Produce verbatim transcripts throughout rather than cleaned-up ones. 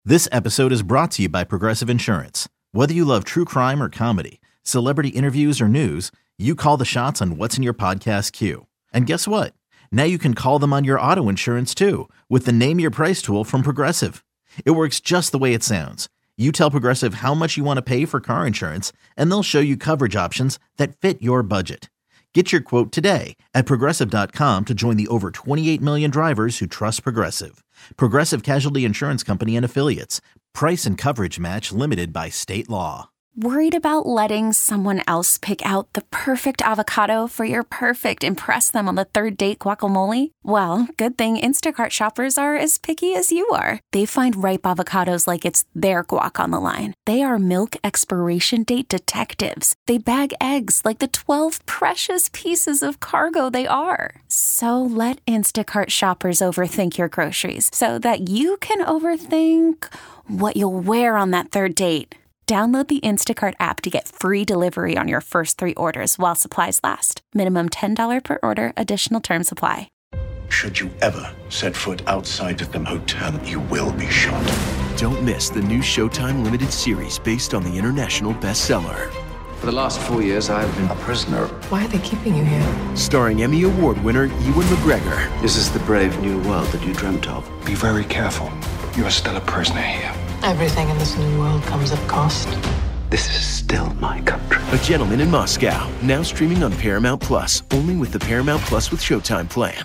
This episode is brought to you by Progressive Insurance. Whether you love true crime or comedy, celebrity interviews or news, you call the shots on what's in your podcast queue. And guess what? Now you can call them on your auto insurance too with the Name Your Price tool from Progressive. It works just the way it sounds. You tell Progressive how much you want to pay for car insurance, and they'll show you coverage options that fit your budget. Get your quote today at progressive dot com to join the over twenty-eight million drivers who trust Progressive. Progressive Casualty Insurance Company and Affiliates. Price and coverage match limited by state law. Worried about letting someone else pick out the perfect avocado for your perfect impress them on the third date guacamole? Well, good thing Instacart shoppers are as picky as you are. They find ripe avocados like it's their guac on the line. They are milk expiration date detectives. They bag eggs like the twelve precious pieces of cargo they are. So let Instacart shoppers overthink your groceries so that you can overthink what you'll wear on that third date. Download the Instacart app to get free delivery on your first three orders while supplies last. Minimum ten dollars per order. Additional terms apply. Should you ever set foot outside of the hotel, you will be shot. Don't miss the new Showtime limited series based on the international bestseller. For the last four years, I've been a prisoner. Why are they keeping you here? Starring Emmy Award winner Ewan McGregor. This is the brave new world that you dreamt of. Be very careful. You are still a prisoner here. Everything in this new world comes at cost. This is still my country. A Gentleman in Moscow, now streaming on Paramount Plus, only with the Paramount Plus with Showtime plan.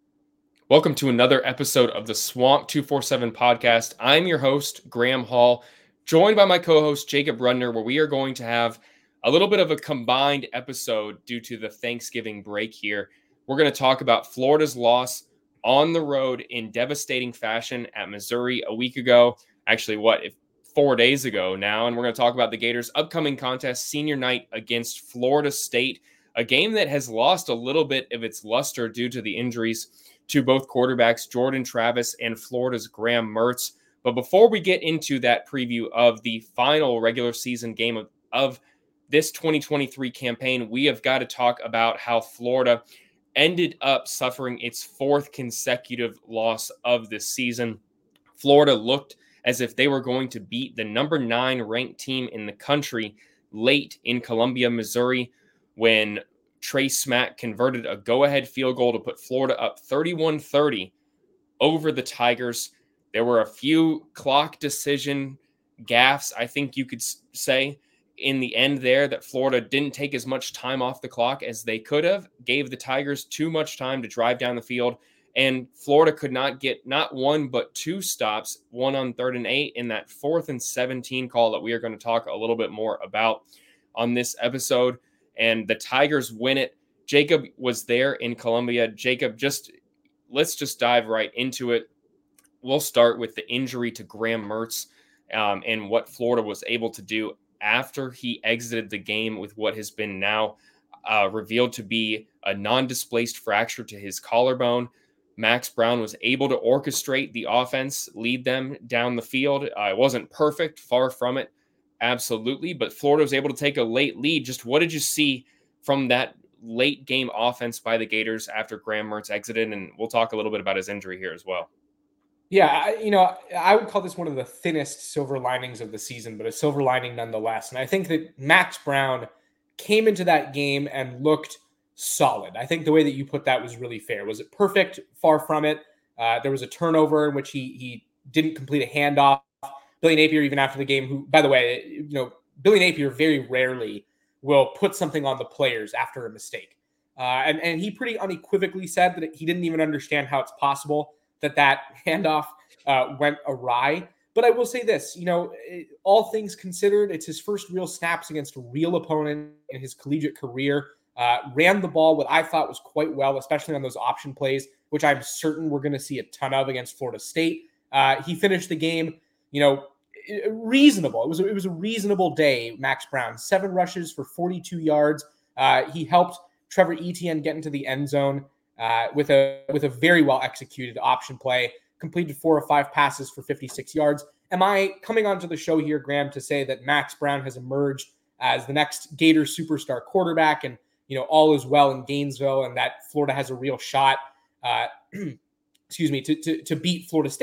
Welcome to another episode of the Swamp two forty-seven podcast. I'm your host, Graham Hall, joined by my co-host, Jacob Rudner, where we are going to have a little bit of a combined episode due to the Thanksgiving break here. We're going to talk about Florida's loss on the road in devastating fashion at Missouri a week ago. Actually, what, if four days ago now, and we're going to talk about the Gators' upcoming contest, senior night against Florida State, a game that has lost a little bit of its luster due to the injuries to both quarterbacks, Jordan Travis and Florida's Graham Mertz. But before we get into that preview of the final regular season game of, of this twenty twenty-three campaign, we have got to talk about how Florida ended up suffering its fourth consecutive loss of the season. Florida looked as if they were going to beat the number nine ranked team in the country late in Columbia, Missouri, when Trey Smack converted a go-ahead field goal to put Florida up thirty-one thirty over the Tigers. There were a few clock decision gaffes, I think you could say, in the end there, that Florida didn't take as much time off the clock as they could have, gave the Tigers too much time to drive down the field. And Florida could not get not one, but two stops, one on third and eight in that fourth and seventeen call that we are going to talk a little bit more about on this episode. And the Tigers win it. Jacob was there in Columbia. Jacob, just let's just dive right into it. We'll start with the injury to Graham Mertz um, and what Florida was able to do after he exited the game with what has been now uh, revealed to be a non-displaced fracture to his collarbone. Max Brown was able to orchestrate the offense, lead them down the field. Uh, it wasn't perfect, far from it, absolutely, but Florida was able to take a late lead. Just what did you see from that late game offense by the Gators after Graham Mertz exited? And we'll talk a little bit about his injury here as well. Yeah, I, you know, I would call this one of the thinnest silver linings of the season, but a silver lining nonetheless. And I think that Max Brown came into that game and looked solid. I think the way that you put that was really fair. Was it perfect? Far from it. Uh, there was a turnover in which he he didn't complete a handoff. Billy Napier, even after the game, who, by the way, you know, Billy Napier very rarely will put something on the players after a mistake. Uh, and, and he pretty unequivocally said that he didn't even understand how it's possible that that handoff uh, went awry. But I will say this, you know, it, all things considered, it's his first real snaps against a real opponent in his collegiate career. Uh, ran the ball what I thought was quite well, especially on those option plays, which I'm certain we're going to see a ton of against Florida State. Uh, he finished the game, you know, reasonable. It was, it was a reasonable day, Max Brown. Seven rushes for forty-two yards. Uh, he helped Trevor Etienne get into the end zone uh, with a with a very well executed option play. Completed four or five passes for fifty-six yards. Am I coming onto the show here, Graham, to say that Max Brown has emerged as the next Gator superstar quarterback and, you know, all is well in Gainesville and that Florida has a real shot, uh, excuse me, to, to, to beat Florida State?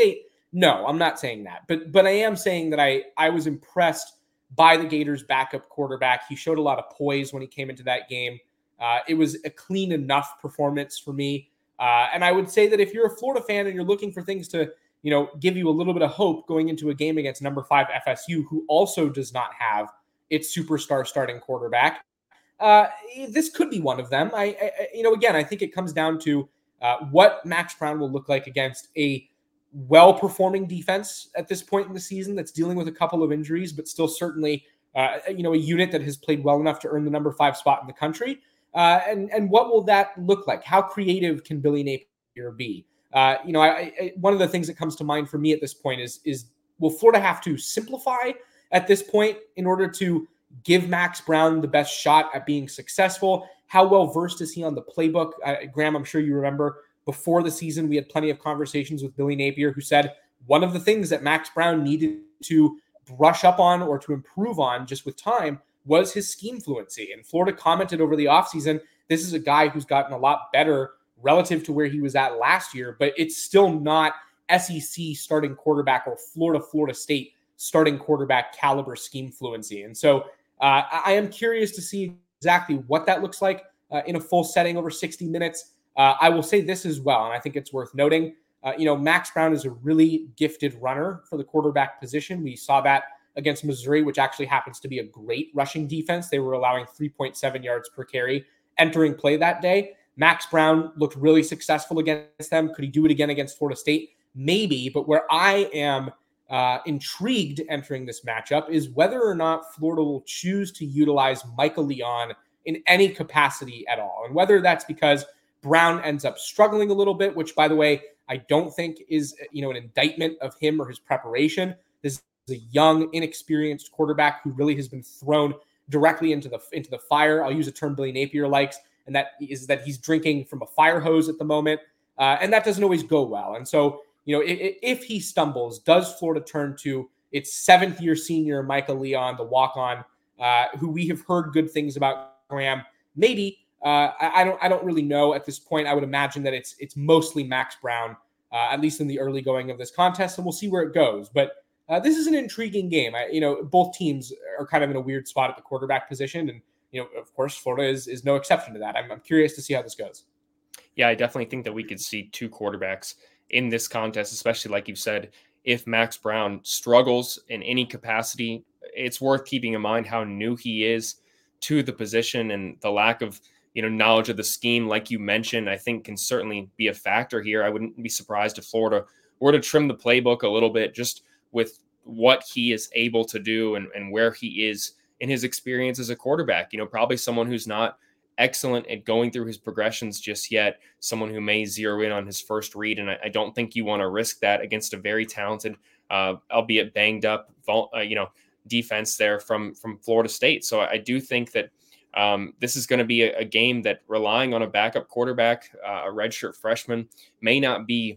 No, I'm not saying that. But but I am saying that I I was impressed by the Gators' backup quarterback. He showed a lot of poise when he came into that game. Uh, it was a clean enough performance for me. Uh, and I would say that if you're a Florida fan and you're looking for things to, you know, give you a little bit of hope going into a game against number five F S U, who also does not have its superstar starting quarterback, uh, this could be one of them. I, I, you know, again, I think it comes down to uh, what Max Brown will look like against a well-performing defense at this point in the season that's dealing with a couple of injuries, but still certainly, uh, you know, a unit that has played well enough to earn the number five spot in the country. Uh, and, and what will that look like? How creative can Billy Napier be? Uh, you know, I, I, one of the things that comes to mind for me at this point is, is will Florida have to simplify at this point in order to give Max Brown the best shot at being successful? How well versed is he on the playbook? Uh, Graham, I'm sure you remember before the season, we had plenty of conversations with Billy Napier, who said one of the things that Max Brown needed to brush up on or to improve on just with time was his scheme fluency. And Florida commented over the offseason, this is a guy who's gotten a lot better relative to where he was at last year, but it's still not S E C starting quarterback or Florida, Florida State starting quarterback caliber scheme fluency. And so uh, I am curious to see exactly what that looks like uh, in a full setting over sixty minutes. Uh, I will say this as well, and I think it's worth noting, uh, you know, Max Brown is a really gifted runner for the quarterback position. We saw that against Missouri, which actually happens to be a great rushing defense. They were allowing three point seven yards per carry entering play that day. Max Brown looked really successful against them. Could he do it again against Florida State? Maybe. But where I am uh, intrigued entering this matchup is whether or not Florida will choose to utilize Michael Leon in any capacity at all. And whether that's because Brown ends up struggling a little bit, which, by the way, I don't think is, you know, an indictment of him or his preparation. This is a young, inexperienced quarterback who really has been thrown directly into the into the fire. I'll use a term Billy Napier likes, and that is that he's drinking from a fire hose at the moment, uh, and that doesn't always go well. And so, you know, if, if he stumbles, does Florida turn to its seventh-year senior Michael Leon, the walk-on, uh, who we have heard good things about, Graham? Maybe. Uh, I, I don't. I don't really know at this point. I would imagine that it's it's mostly Max Brown, uh, at least in the early going of this contest, and we'll see where it goes. But uh, this is an intriguing game. I, you know, both teams are kind of in a weird spot at the quarterback position, and you know, of course, Florida is is no exception to that. I'm, I'm curious to see how this goes. Yeah, I definitely think that we could see two quarterbacks in this contest, especially like you said, if Max Brown struggles in any capacity. It's worth keeping in mind how new he is to the position, and the lack of you know, knowledge of the scheme, like you mentioned, I think can certainly be a factor here. I wouldn't be surprised if Florida were to trim the playbook a little bit just with what he is able to do and, and where he is in his experience as a quarterback. You know, probably someone who's not excellent at going through his progressions just yet, someone who may zero in on his first read. And I, I don't think you want to risk that against a very talented, uh, albeit banged up, uh, you know, defense there from, from Florida State. So I do think that Um, this is going to be a, a game that relying on a backup quarterback, uh, a redshirt freshman, may not be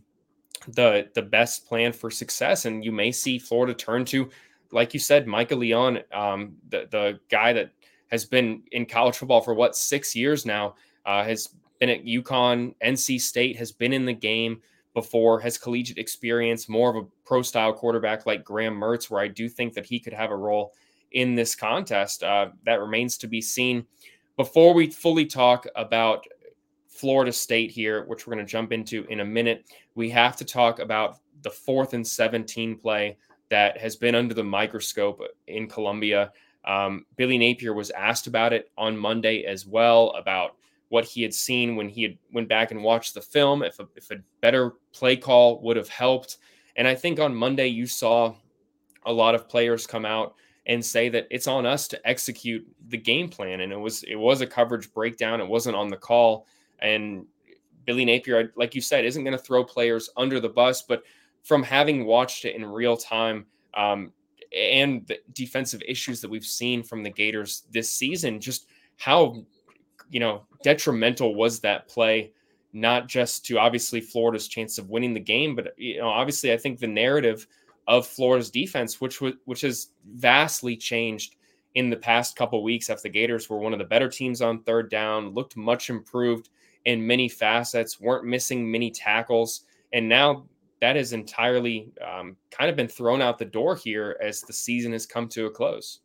the the best plan for success. And you may see Florida turn to, like you said, Michael Leon, um, the, the guy that has been in college football for, what, six years now, uh, has been at UConn, N C State, has been in the game before, has collegiate experience, more of a pro-style quarterback like Graham Mertz, where I do think that he could have a role in this contest. Uh, that remains to be seen. Before we fully talk about Florida State here, which we're going to jump into in a minute, we have to talk about the fourth and seventeen play that has been under the microscope in Columbia. Um, Billy Napier was asked about it on Monday as well, about what he had seen when he had went back and watched the film, if a, if a better play call would have helped. And I think on Monday you saw a lot of players come out and say that it's on us to execute the game plan. And it was, it was a coverage breakdown. It wasn't on the call. And Billy Napier, like you said, isn't going to throw players under the bus, but from having watched it in real time, um, and the defensive issues that we've seen from the Gators this season, just how, you know, detrimental was that play, not just to obviously Florida's chance of winning the game, but, you know, obviously I think the narrative of Florida's defense, which was, which has vastly changed in the past couple of weeks after the Gators were one of the better teams on third down, looked much improved in many facets, weren't missing many tackles. And now that has entirely um, kind of been thrown out the door here as the season has come to a close.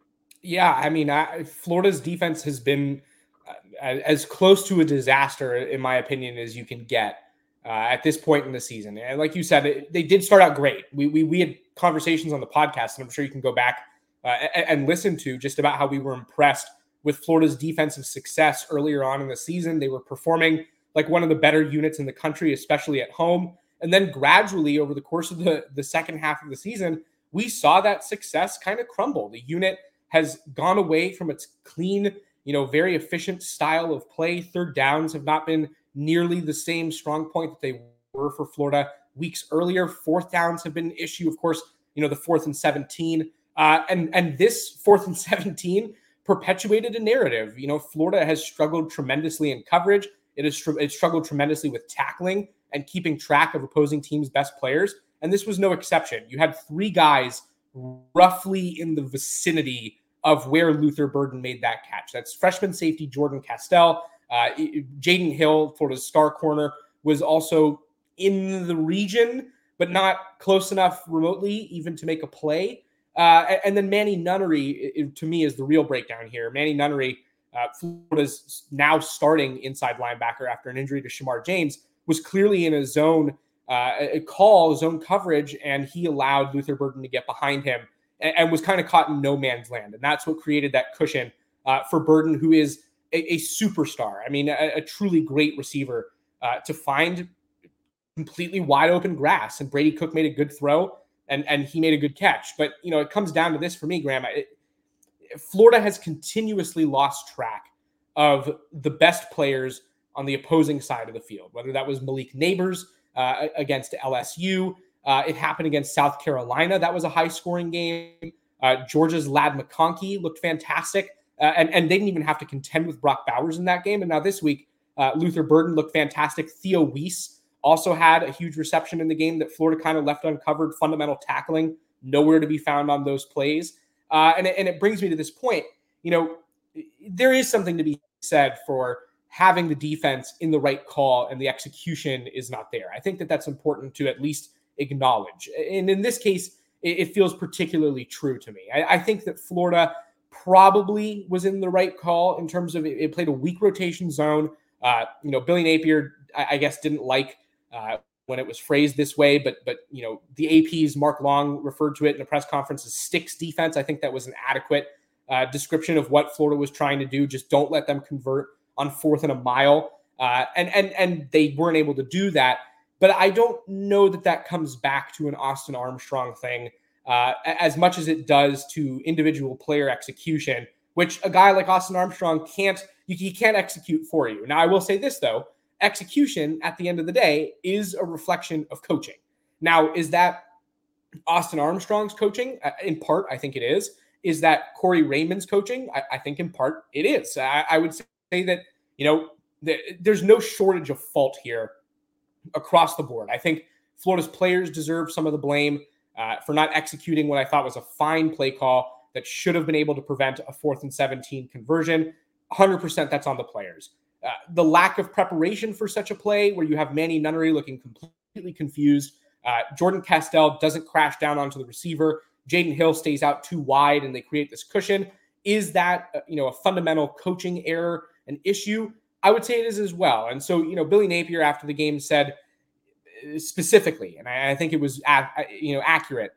Yeah, I mean, I, Florida's defense has been uh, as close to a disaster, in my opinion, as you can get uh, at this point in the season. And like you said, it, they did start out great. We, we we had conversations on the podcast, and I'm sure you can go back uh, and, and listen to just about how we were impressed with Florida's defensive success earlier on in the season. They were performing like one of the better units in the country, especially at home. And then gradually over the course of the, the second half of the season, we saw that success kind of crumble. The unit has gone away from its clean, you know, very efficient style of play. Third downs have not been nearly the same strong point that they were for Florida weeks earlier. Fourth downs have been an issue. Of course, you know, the fourth and seventeen. Uh, and, and this fourth and seventeen perpetuated a narrative. You know, Florida has struggled tremendously in coverage. It has str- it struggled tremendously with tackling and keeping track of opposing teams' best players. And this was no exception. You had three guys roughly in the vicinity of where Luther Burden made that catch. That's freshman safety Jordan Castell. Uh, Jaden Hill, Florida's star corner, was also in the region, but not close enough remotely even to make a play. Uh, and then Manny Nunnery, it, to me, is the real breakdown here. Manny Nunnery, uh, Florida's now starting inside linebacker after an injury to Shamar James, was clearly in a zone uh, a call, zone coverage, and he allowed Luther Burden to get behind him and, and was kind of caught in no man's land. And that's what created that cushion uh, for Burden, who is a, a superstar. I mean, a, a truly great receiver uh, to find completely wide open grass. And Brady Cook made a good throw and, and he made a good catch. But, you know, it comes down to this for me, Graham. It, Florida has continuously lost track of the best players on the opposing side of the field, whether that was Malik Neighbors uh, against L S U. Uh, it happened against South Carolina. That was a high-scoring game. Uh, Georgia's Ladd McConkey looked fantastic, uh, and, and they didn't even have to contend with Brock Bowers in that game. And now this week, uh, Luther Burden looked fantastic. Theo Weiss also had a huge reception in the game that Florida kind of left uncovered. Fundamental tackling, nowhere to be found on those plays. Uh, and, it, and it brings me to this point. You know, there is something to be said for having the defense in the right call and the execution is not there. I think that that's important to at least acknowledge. And in this case, it, it feels particularly true to me. I, I think that Florida probably was in the right call in terms of it, it played a weak rotation zone. Uh, you know, Billy Napier, I, I guess, didn't like uh, when it was phrased this way, but, but you know, the A P's Mark Long referred to it in a press conference as sticks defense. I think that was an adequate uh, description of what Florida was trying to do. Just don't let them convert on fourth and a mile. Uh, and, and, and they weren't able to do that. But I don't know that that comes back to an Austin Armstrong thing uh, as much as it does to individual player execution, which a guy like Austin Armstrong can't, you, he can't execute for you. Now, I will say this, though. Execution at the end of the day is a reflection of coaching. Now, is that Austin Armstrong's coaching? In part, I think it is. Is that Corey Raymond's coaching? I, I think in part it is. I, I would say that, you know, th- there's no shortage of fault here across the board. I think Florida's players deserve some of the blame uh, for not executing what I thought was a fine play call that should have been able to prevent a fourth and seventeen conversion. one hundred percent that's on the players. Uh, the lack of preparation for such a play where you have Manny Nunnery looking completely confused. Uh, Jordan Castell doesn't crash down onto the receiver. Jaden Hill stays out too wide and they create this cushion. Is that, uh, you know, a fundamental coaching error, an issue? I would say it is as well. And so, you know, Billy Napier after the game said specifically, and I, I think it was, uh, you know, accurate,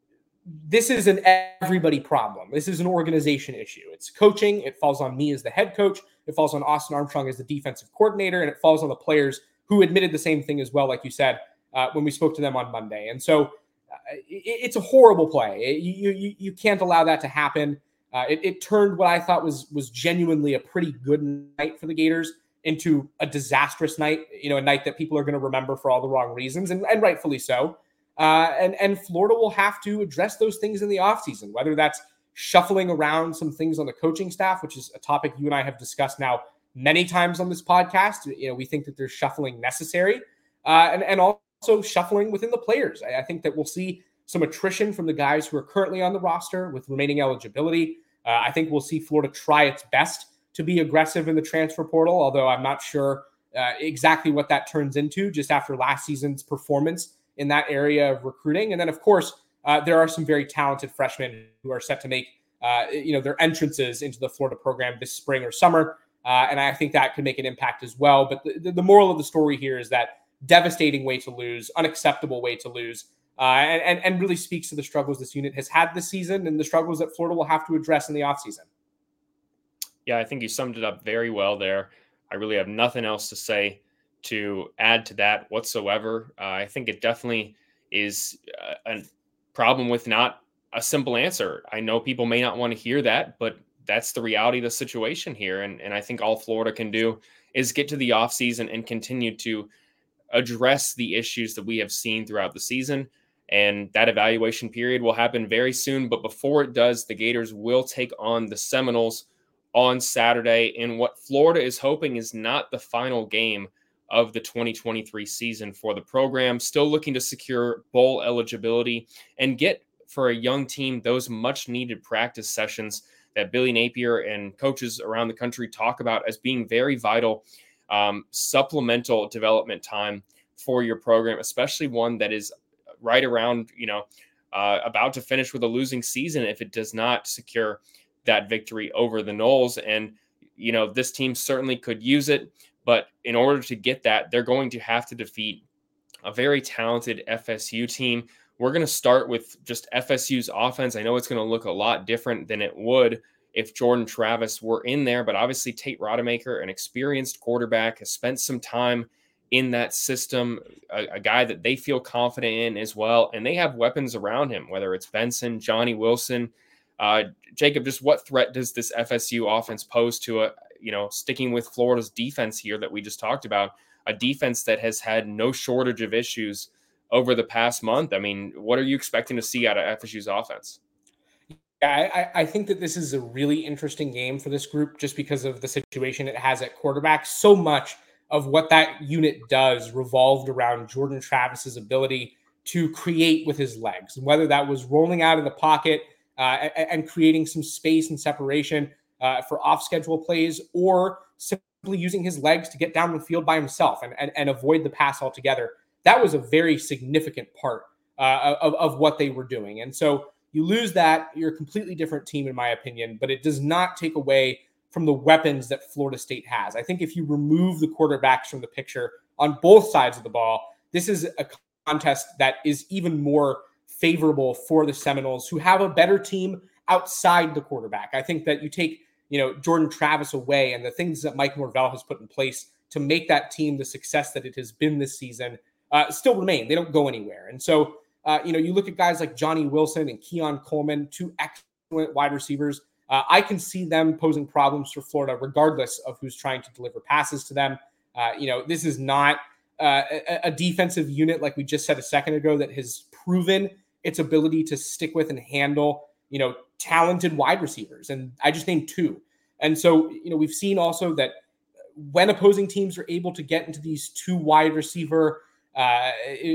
this is an everybody problem. This is an organization issue. It's coaching. It falls on me as the head coach. It falls on Austin Armstrong as the defensive coordinator, and it falls on the players who admitted the same thing as well, like you said, uh, when we spoke to them on Monday. And so uh, it, it's a horrible play. It, you, you, you can't allow that to happen. Uh, it, it turned what I thought was was genuinely a pretty good night for the Gators into a disastrous night, you know, a night that people are going to remember for all the wrong reasons, and, and rightfully so. Uh, and, and Florida will have to address those things in the offseason, whether that's shuffling around some things on the coaching staff, which is a topic you and I have discussed now many times on this podcast. You know, we think that there's shuffling necessary, uh, and, and also shuffling within the players. I, I think that we'll see some attrition from the guys who are currently on the roster with remaining eligibility. Uh, I think we'll see Florida try its best to be aggressive in the transfer portal, although I'm not sure uh, exactly what that turns into just after last season's performance in that area of recruiting. And then, of course, uh, there are some very talented freshmen who are set to make uh, you know, their entrances into the Florida program this spring or summer. Uh, and I think that could make an impact as well. But the, the moral of the story here is that devastating way to lose, unacceptable way to lose, uh, and, and, and really speaks to the struggles this unit has had this season and the struggles that Florida will have to address in the offseason. Yeah, I think you summed it up very well there. I really have nothing else to say to add to that whatsoever. Uh, I think it definitely is uh, a problem with not a simple answer. I know people may not want to hear that, but that's the reality of the situation here. And, and I think all Florida can do is get to the offseason and continue to address the issues that we have seen throughout the season. And that evaluation period will happen very soon. But before it does, the Gators will take on the Seminoles on Saturday in what Florida is hoping is not the final game of the twenty twenty-three season for the program. Still looking to secure bowl eligibility and get, for a young team, those much needed practice sessions that Billy Napier and coaches around the country talk about as being very vital, um, supplemental development time for your program, especially one that is right around, you know, uh, about to finish with a losing season if it does not secure that victory over the Noles. And, you know, this team certainly could use it, but in order to get that, they're going to have to defeat a very talented F S U team. We're going to start with just F S U's offense. I know it's going to look a lot different than it would if Jordan Travis were in there, but obviously Tate Rodemaker, an experienced quarterback, has spent some time in that system, a, a guy that they feel confident in as well. And they have weapons around him, whether it's Benson, Johnny Wilson. Uh, Jacob, just what threat does this F S U offense pose to a, you know, sticking with Florida's defense here that we just talked about, a defense that has had no shortage of issues over the past month? I mean, what are you expecting to see out of F S U's offense? Yeah, I, I think that this is a really interesting game for this group just because of the situation it has at quarterback. So much of what that unit does revolved around Jordan Travis's ability to create with his legs, and whether that was rolling out of the pocket uh, and, and creating some space and separation uh, for off-schedule plays, or simply using his legs to get down the field by himself and, and, and avoid the pass altogether. That was a very significant part uh, of, of what they were doing. And so you lose that, you're a completely different team, in my opinion, but it does not take away from the weapons that Florida State has. I think if you remove the quarterbacks from the picture on both sides of the ball, this is a contest that is even more favorable for the Seminoles, who have a better team outside the quarterback. I think that you take, you know, Jordan Travis away and the things that Mike Norvell has put in place to make that team the success that it has been this season uh, still remain. They don't go anywhere. And so, uh, you know, you look at guys like Johnny Wilson and Keon Coleman, two excellent wide receivers. Uh, I can see them posing problems for Florida, regardless of who's trying to deliver passes to them. Uh, you know, this is not uh, a, a defensive unit, like we just said a second ago, that has proven its ability to stick with and handle, you know, talented wide receivers. And I just named two. And so, you know, we've seen also that when opposing teams are able to get into these two wide receiver uh,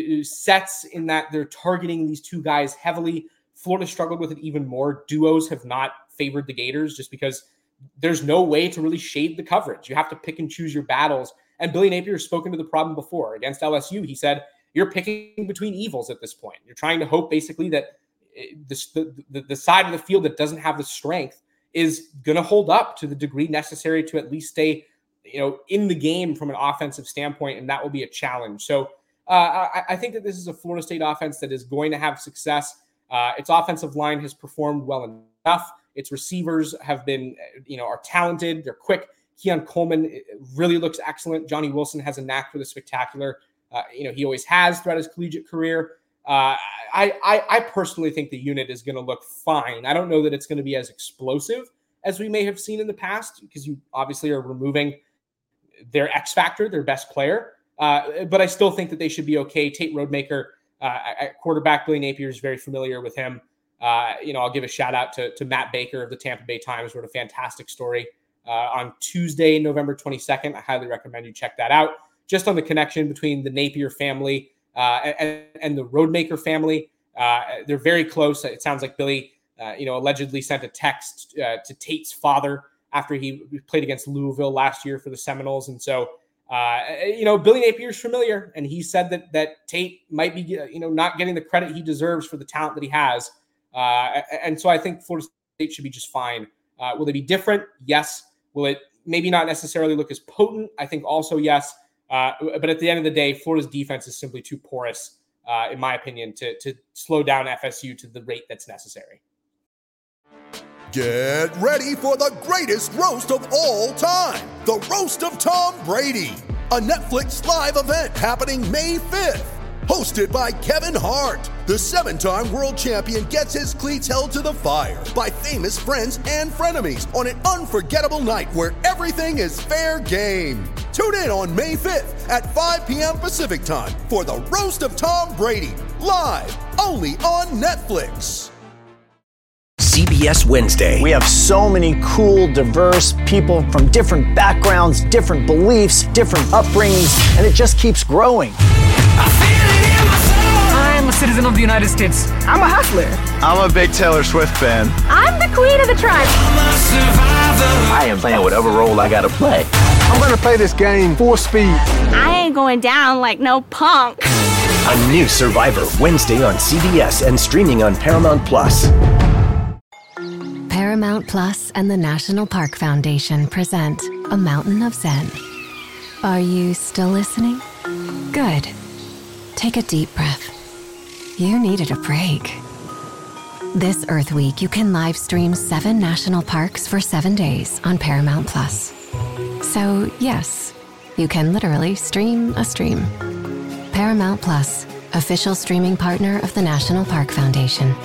sets, in that they're targeting these two guys heavily, Florida struggled with it even more. Duos have not favored the Gators just because there's no way to really shade the coverage. You have to pick and choose your battles. And Billy Napier has spoken to the problem before. Against L S U, he said, you're picking between evils at this point. You're trying to hope basically that the, the, the side of the field that doesn't have the strength is going to hold up to the degree necessary to at least stay, you know, in the game from an offensive standpoint. And that will be a challenge. So uh, I, I think that this is a Florida State offense that is going to have success. Uh, its offensive line has performed well enough. Its receivers have been, you know, are talented. They're quick. Keon Coleman really looks excellent. Johnny Wilson has a knack for the spectacular. Uh, you know, he always has throughout his collegiate career. Uh, I, I, I personally think the unit is going to look fine. I don't know that it's going to be as explosive as we may have seen in the past, because you obviously are removing their X factor, their best player. Uh, but I still think that they should be okay. Tate Rodemaker uh, at quarterback, Billy Napier is very familiar with him. Uh, you know, I'll give a shout out to, to Matt Baker of the Tampa Bay Times, wrote a fantastic story uh, on Tuesday, November twenty-second. I highly recommend you check that out. Just on the connection between the Napier family uh, and, and the Rodemaker family. Uh, they're very close. It sounds like Billy, uh, you know, allegedly sent a text uh, to Tate's father after he played against Louisville last year for the Seminoles. And so Uh, you know, Billy Napier's familiar, and he said that that Tate might be, you know, not getting the credit he deserves for the talent that he has. Uh, and so I think Florida State should be just fine. Uh, will they be different? Yes. Will it maybe not necessarily look as potent? I think also yes. Uh, but at the end of the day, Florida's defense is simply too porous, uh, in my opinion, to, to slow down F S U to the rate that's necessary. Get ready for the greatest roast of all time, the Roast of Tom Brady, a Netflix live event happening May fifth. Hosted by Kevin Hart, the seven-time world champion gets his cleats held to the fire by famous friends and frenemies on an unforgettable night where everything is fair game. Tune in on May fifth at five p.m. Pacific time for the Roast of Tom Brady, live only on Netflix. C B S Wednesday. We have so many cool, diverse people from different backgrounds, different beliefs, different upbringings, and it just keeps growing. I'm a citizen of the United States. I'm a hustler. I'm a big Taylor Swift fan. I'm the queen of the tribe. I am playing whatever role I gotta play. I'm gonna play this game full speed. I ain't going down like no punk. A new Survivor, Wednesday on C B S and streaming on Paramount Plus. Paramount Plus and the National Park Foundation present A Mountain of Zen. Are you still listening? Good. Take a deep breath. You needed a break. This Earth Week, you can live stream seven national parks for seven days on Paramount Plus. So, yes, you can literally stream a stream. Paramount Plus, official streaming partner of the National Park Foundation.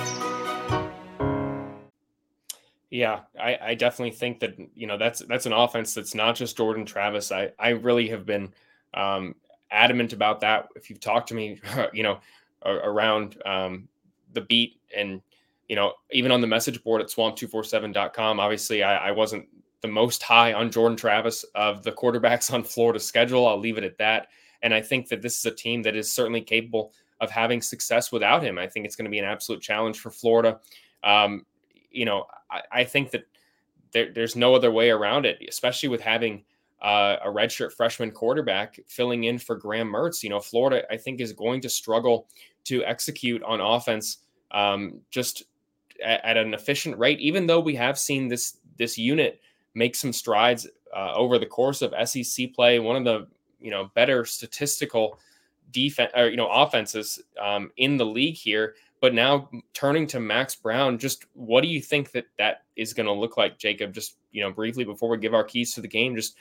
Yeah, I, I definitely think that, you know, that's that's an offense that's not just Jordan Travis. I, I really have been um, adamant about that. If you've talked to me, you know, around um, the beat and, you know, even on the message board at swamp two forty-seven dot com, obviously I, I wasn't the most high on Jordan Travis of the quarterbacks on Florida's schedule. I'll leave it at that. And I think that this is a team that is certainly capable of having success without him. I think it's going to be an absolute challenge for Florida. Um, you know, I, I think that there, there's no other way around it, especially with having uh, a redshirt freshman quarterback filling in for Graham Mertz. You know, Florida, I think, is going to struggle to execute on offense um, just at, at an efficient rate, even though we have seen this this unit make some strides uh, over the course of S E C play. One of the, you know, better statistical defense or, you know, offenses um, in the league here. But now turning to Max Brown, just what do you think that that is going to look like, Jacob? Just, you know, briefly before we give our keys to the game, just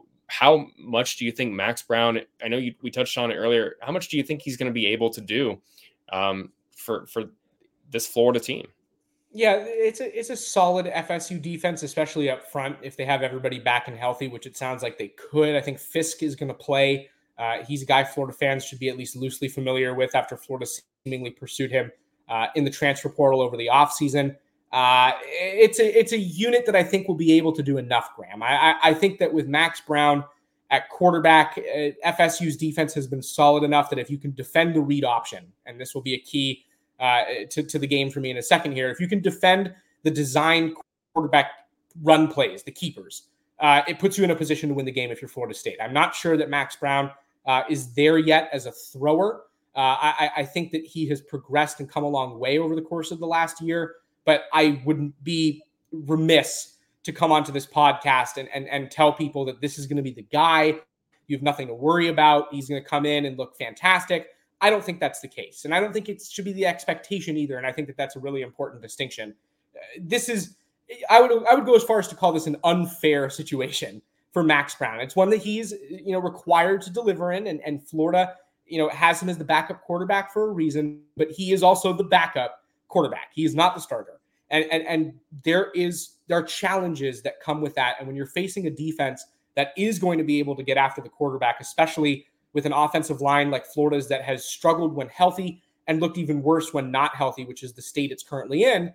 how much do you think Max Brown, I know you, we touched on it earlier, how much do you think he's going to be able to do um, for, for this Florida team? Yeah, it's a it's a solid F S U defense, especially up front if they have everybody back and healthy, which it sounds like they could. I think Fisk is going to play. Uh, he's a guy Florida fans should be at least loosely familiar with after Florida seemingly pursued him uh, in the transfer portal over the offseason. Uh, it's a it's a unit that I think will be able to do enough, Graham. I, I, I think that with Max Brown at quarterback, uh, F S U's defense has been solid enough that if you can defend the read option, and this will be a key uh, to, to the game for me in a second here, if you can defend the design quarterback run plays, the keepers, uh, it puts you in a position to win the game if you're Florida State. I'm not sure that Max Brown uh, is there yet as a thrower. Uh, I, I think that he has progressed and come a long way over the course of the last year. But I wouldn't be remiss to come onto this podcast and, and, and tell people that this is going to be the guy. You have nothing to worry about. He's going to come in and look fantastic. I don't think that's the case. And I don't think it should be the expectation either. And I think that that's a really important distinction. Uh, this is, I would I would go as far as to call this an unfair situation for Max Brown. It's one that he's, you know, required to deliver in. And, and Florida, you know, has him as the backup quarterback for a reason. But he is also the backup quarterback. He is not the starter. And, and and there is there are challenges that come with that. And when you're facing a defense that is going to be able to get after the quarterback, especially with an offensive line like Florida's that has struggled when healthy and looked even worse when not healthy, which is the state it's currently in,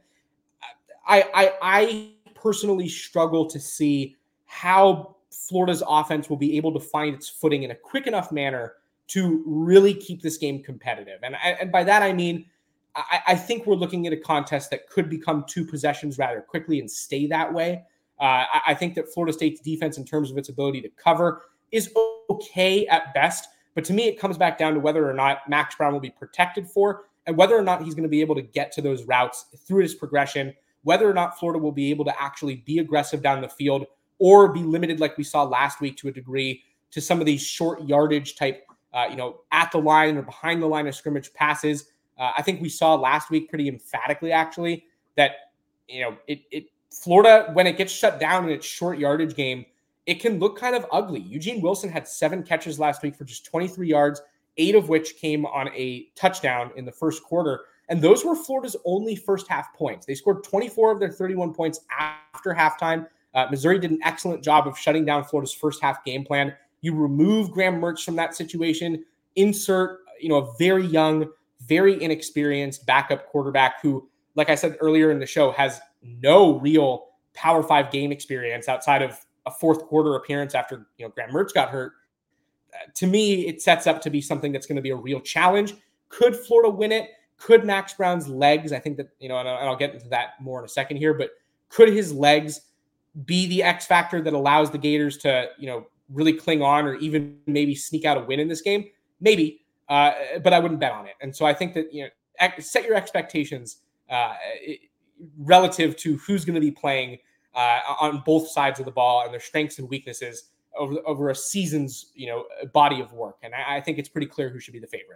I I, I personally struggle to see how Florida's offense will be able to find its footing in a quick enough manner to really keep this game competitive. And, and by that, I mean, I, I think we're looking at a contest that could become two possessions rather quickly and stay that way. Uh, I, I think that Florida State's defense, in terms of its ability to cover, is okay at best. But to me, it comes back down to whether or not Max Brown will be protected for and whether or not he's going to be able to get to those routes through his progression, whether or not Florida will be able to actually be aggressive down the field or be limited like we saw last week to a degree to some of these short yardage type, uh, you know, at the line or behind the line of scrimmage passes. Uh, I think we saw last week pretty emphatically, actually, that, you know, it, it Florida, when it gets shut down in its short yardage game, it can look kind of ugly. Eugene Wilson had seven catches last week for just twenty-three yards, eight of which came on a touchdown in the first quarter. And those were Florida's only first half points. They scored twenty-four of their thirty-one points after halftime. Uh, Missouri did an excellent job of shutting down Florida's first half game plan. You remove Graham Mertz from that situation, insert, you know, a very young, very inexperienced backup quarterback who, like I said earlier in the show, has no real Power Five game experience outside of a fourth quarter appearance after, you know, Graham Mertz got hurt. Uh, to me, it sets up to be something that's going to be a real challenge. Could Florida win it? Could Max Brown's legs, I think that, you know, and I'll get into that more in a second here, but could his legs be the X factor that allows the Gators to, you know, really cling on or even maybe sneak out a win in this game? Maybe, uh, but I wouldn't bet on it. And so I think that, you know, set your expectations uh, relative to who's going to be playing uh, on both sides of the ball and their strengths and weaknesses over, over a season's, you know, body of work. And I, I think it's pretty clear who should be the favorite.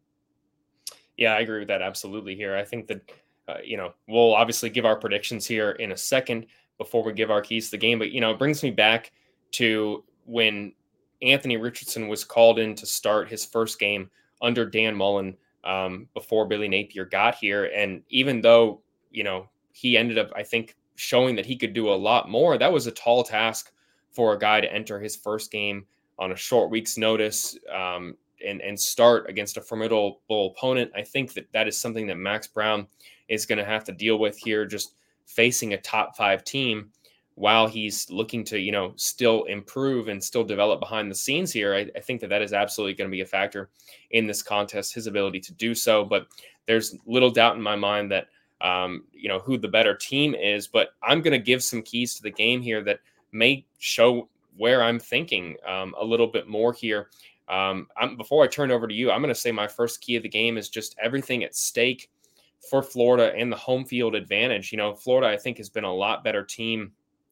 Yeah, I agree with that absolutely here. I think that, uh, you know, we'll obviously give our predictions here in a second before we give our keys to the game. But, you know, it brings me back to when Anthony Richardson was called in to start his first game under Dan Mullen um, before Billy Napier got here. And even though, you know, he ended up, I think, showing that he could do a lot more, that was a tall task for a guy to enter his first game on a short week's notice um, and, and start against a formidable opponent. I think that that is something that Max Brown is going to have to deal with here, just facing a top five team while he's looking to, you know, still improve and still develop behind the scenes here. I, I think that that is absolutely going to be a factor in this contest, his ability to do so. But there's little doubt in my mind that, um, you know, who the better team is. But I'm going to give some keys to the game here that may show where I'm thinking um, a little bit more here. Um, I'm, before I turn over to you, I'm going to say my first key of the game is just everything at stake for Florida and the home field advantage. You know, Florida, I think, has been a lot better team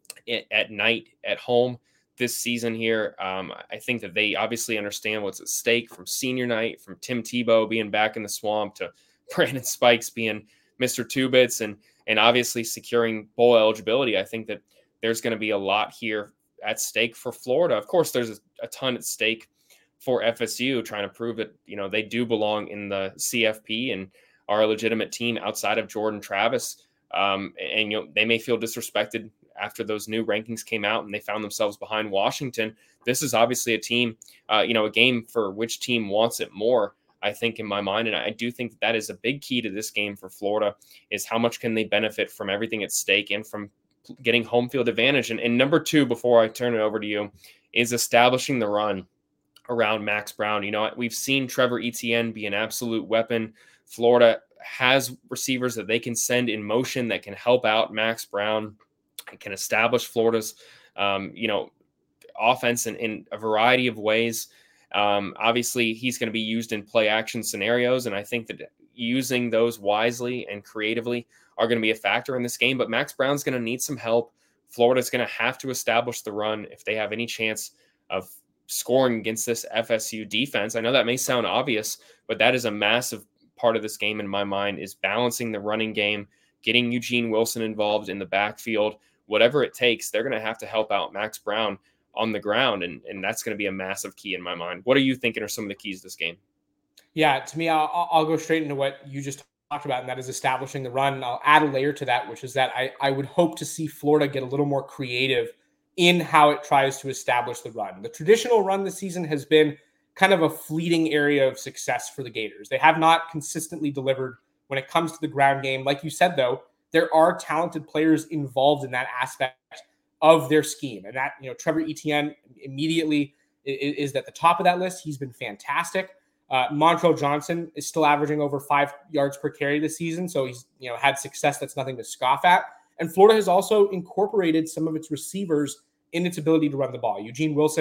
at night at home this season here. Um, I think that they obviously understand what's at stake, from senior night, from Tim Tebow being back in the swamp to Brandon Spikes being Mister Two Bits and, and obviously securing bowl eligibility. I think that there's going to be a lot here at stake for Florida. Of course, there's a, a ton at stake for F S U, trying to prove that, you know, they do belong in the C F P and are a legitimate team outside of Jordan Travis. Um, and, you know, they may feel disrespected after those new rankings came out and they found themselves behind Washington. This is obviously a team, uh, you know, a game for which team wants it more, I think, in my mind. And I do think that, that is a big key to this game for Florida, is how much can they benefit from everything at stake and from getting home field advantage. And, and number two, before I turn it over to you, is establishing the run around Max Brown. You know, we've seen Trevor Etienne be an absolute weapon. Florida has receivers that they can send in motion that can help out Max Brown and can establish Florida's, um, you know, offense in, in a variety of ways. Um, obviously, he's going to be used in play action scenarios, and I think that using those wisely and creatively are going to be a factor in this game. But Max Brown's going to need some help. Florida's going to have to establish the run if they have any chance of scoring against this F S U defense. I know that may sound obvious, but that is a massive part of this game in my mind, is balancing the running game, getting Eugene Wilson involved in the backfield. Whatever it takes, they're going to have to help out Max Brown on the ground, and, and that's going to be a massive key in my mind. What are you thinking are some of the keys to this game? Yeah, to me, I'll, I'll go straight into what you just talked about, and that is establishing the run. I'll add a layer to that, which is that I, I would hope to see Florida get a little more creative in how it tries to establish the run. The traditional run this season has been kind of a fleeting area of success for the Gators. They have not consistently delivered when it comes to the ground game. Like you said, though, there are talented players involved in that aspect of their scheme. And that, you know, Trevor Etienne immediately is, is at the top of that list. He's been fantastic. Uh, Montrell Johnson is still averaging over five yards per carry this season. So he's, you know, had success. That's nothing to scoff at. And Florida has also incorporated some of its receivers in its ability to run the ball. Eugene Wilson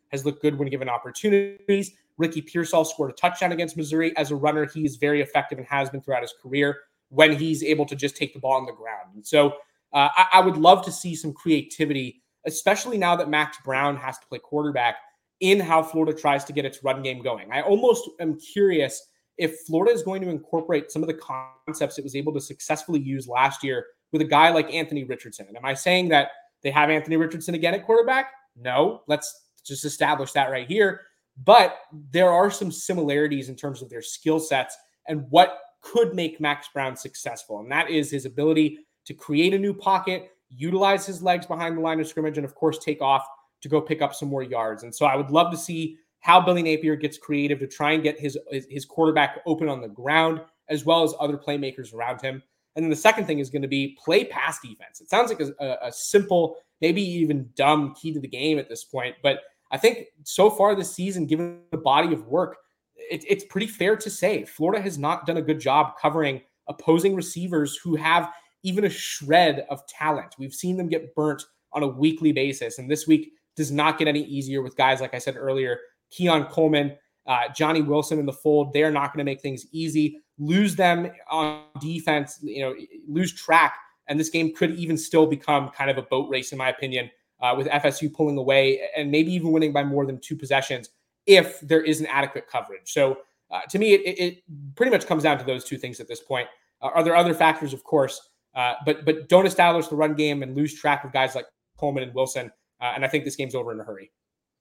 has looked good when given opportunities. Ricky Pearsall scored a touchdown against Missouri. As a runner, he is very effective and has been throughout his career when he's able to just take the ball on the ground. And so uh, I, I would love to see some creativity, especially now that Max Brown has to play quarterback, in how Florida tries to get its run game going. I almost am curious if Florida is going to incorporate some of the concepts it was able to successfully use last year with a guy like Anthony Richardson. And am I saying that they have Anthony Richardson again at quarterback? No, let's just establish that right here. But there are some similarities in terms of their skill sets and what could make Max Brown successful. And that is his ability to create a new pocket, utilize his legs behind the line of scrimmage, and of course, take off to go pick up some more yards. And so I would love to see how Billy Napier gets creative to try and get his, his, his quarterback open on the ground, as well as other playmakers around him. And then the second thing is going to be play pass defense. It sounds like a, a simple, maybe even dumb key to the game at this point. But I think so far this season, given the body of work, it, it's pretty fair to say Florida has not done a good job covering opposing receivers who have even a shred of talent. We've seen them get burnt on a weekly basis. And this week does not get any easier with guys, like I said earlier, Keon Coleman, uh, Johnny Wilson in the fold. They're not going to make things easy. Lose them on defense, you know, lose track. And this game could even still become kind of a boat race, in my opinion, uh, with F S U pulling away and maybe even winning by more than two possessions if there isn't adequate coverage. So uh, to me, it, it pretty much comes down to those two things at this point. Uh, are there other factors? Of course, uh, but but don't establish the run game and lose track of guys like Coleman and Wilson. Uh, and I think this game's over in a hurry.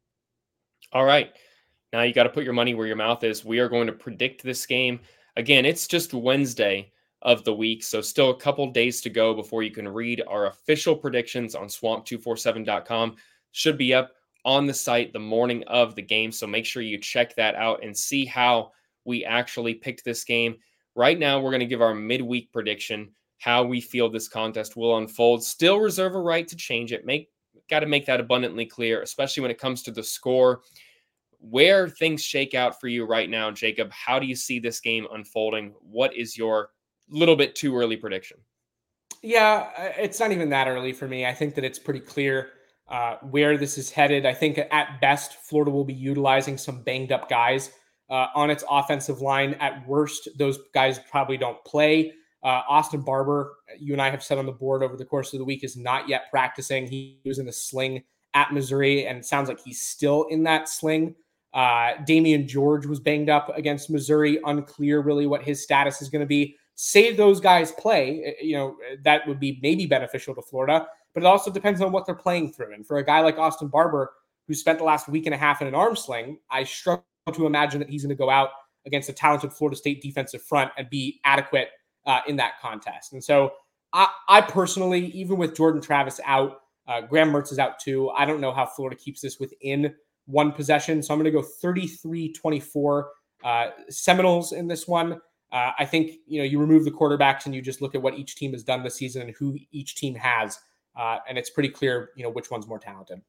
All right. Now you got to put your money where your mouth is. We are going to predict this game. Again, it's just Wednesday of the week, so still a couple days to go before you can read our official predictions on swamp two forty-seven dot com. Should be up on the site the morning of the game, so make sure you check that out and see how we actually picked this game. Right now, we're going to give our midweek prediction, how we feel this contest will unfold. Still reserve a right to change it. Make got to make that abundantly clear, especially when it comes to the score. Where things shake out for you right now, Jacob, how do you see this game unfolding? What is your little bit too early prediction? Yeah, it's not even that early for me. I think that it's pretty clear uh, where this is headed. I think at best, Florida will be utilizing some banged up guys uh, on its offensive line. At worst, those guys probably don't play. Uh, Austin Barber, you and I have said on the board over the course of the week, is not yet practicing. He was in the sling at Missouri, and it sounds like he's still in that sling. Uh, Damian George was banged up against Missouri. Unclear really what his status is going to be. Say those guys play, you know, that would be maybe beneficial to Florida, but it also depends on what they're playing through. And for a guy like Austin Barber, who spent the last week and a half in an arm sling, I struggle to imagine that he's going to go out against a talented Florida State defensive front and be adequate Uh, in that contest. And so I, I personally, even with Jordan Travis out, uh, Graham Mertz is out too. I don't know how Florida keeps this within one possession. So I'm going to go thirty-three twenty-four uh, Seminoles in this one. Uh, I think, you know, you remove the quarterbacks and you just look at what each team has done this season and who each team has. Uh, and it's pretty clear, you know, which one's more talented.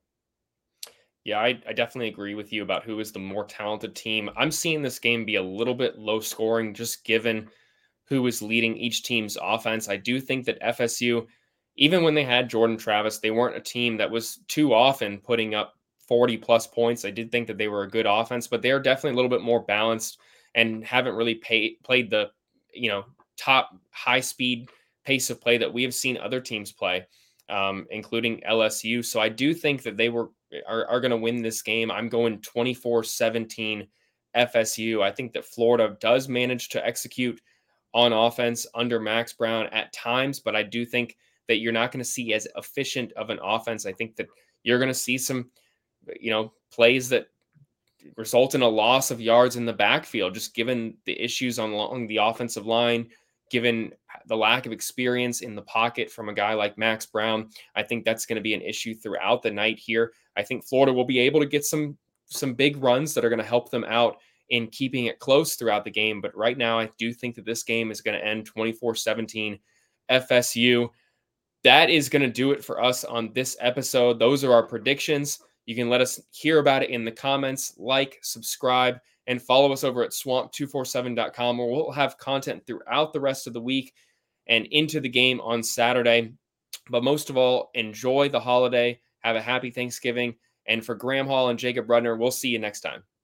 Yeah, I, I definitely agree with you about who is the more talented team. I'm seeing this game be a little bit low scoring, just given who is leading each team's offense. I do think that F S U, even when they had Jordan Travis, they weren't a team that was too often putting up forty plus points. I did think that they were a good offense, but they're definitely a little bit more balanced and haven't really pay, played the, you know, top high speed pace of play that we have seen other teams play, um, including L S U. So I do think that they were are, are going to win this game. I'm going twenty-four seventeen F S U. I think that Florida does manage to execute on offense under Max Brown at times, but I do think that you're not going to see as efficient of an offense. I think that you're going to see some, you know, plays that result in a loss of yards in the backfield, just given the issues on along the offensive line, given the lack of experience in the pocket from a guy like Max Brown. I think that's going to be an issue throughout the night here. I think Florida will be able to get some, some big runs that are going to help them out in keeping it close throughout the game. But right now, I do think that this game is going to end twenty-four seventeen F S U. That is going to do it for us on this episode. Those are our predictions. You can let us hear about it in the comments, like, subscribe, and follow us over at swamp two forty-seven dot com, where we'll have content throughout the rest of the week and into the game on Saturday. But most of all, enjoy the holiday. Have a happy Thanksgiving. And for Graham Hall and Jacob Rudner, we'll see you next time.